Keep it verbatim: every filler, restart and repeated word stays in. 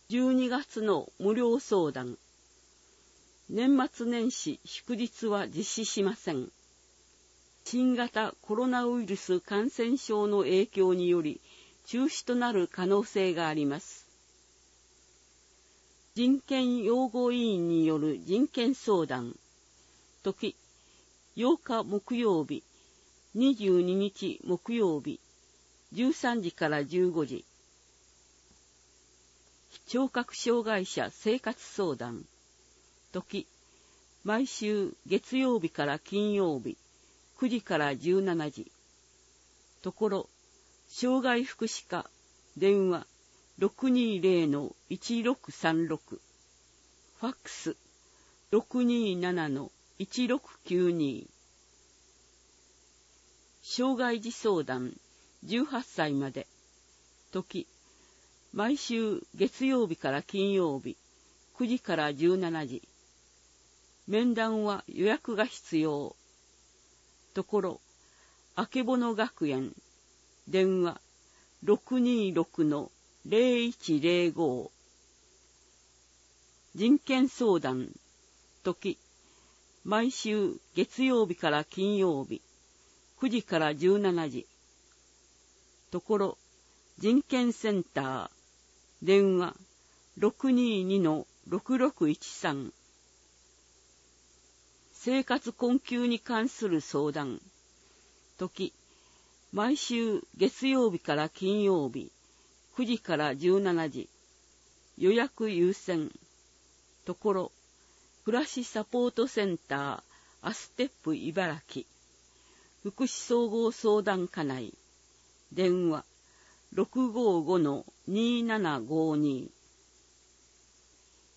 じゅうにがつの無料相談。年末年始祝日は実施しません。新型コロナウイルス感染症の影響により中止となる可能性があります。人権擁護委員による人権相談。時、ようか木曜日、にじゅうににち木曜日、じゅうさんじからじゅうごじ。聴覚障害者生活相談。時、毎週月曜日から金曜日、くじからじゅうしちじ。ところ、障害福祉課、電話 ろくにーぜろのいちろくさんろく。ファックス ろくにーななのいちろくきゅうに。障害児相談じゅうはっさいまで。時、毎週月曜日から金曜日、くじからじゅうしちじ。面談は予約が必要。ところ、あけぼの学園、電話 ろくにーろくのぜろいちぜろご。人権相談、時、毎週月曜日から金曜日、くじからじゅうしちじ。ところ、人権センター、電話 ろくにーにのろくろくいちさん。生活困窮に関する相談。時、毎週月曜日から金曜日、くじからじゅうしちじ。予約優先。ところ、暮らしサポートセンター、アステップ茨城。福祉総合相談課内。電話ろくごーごのにーななごーに。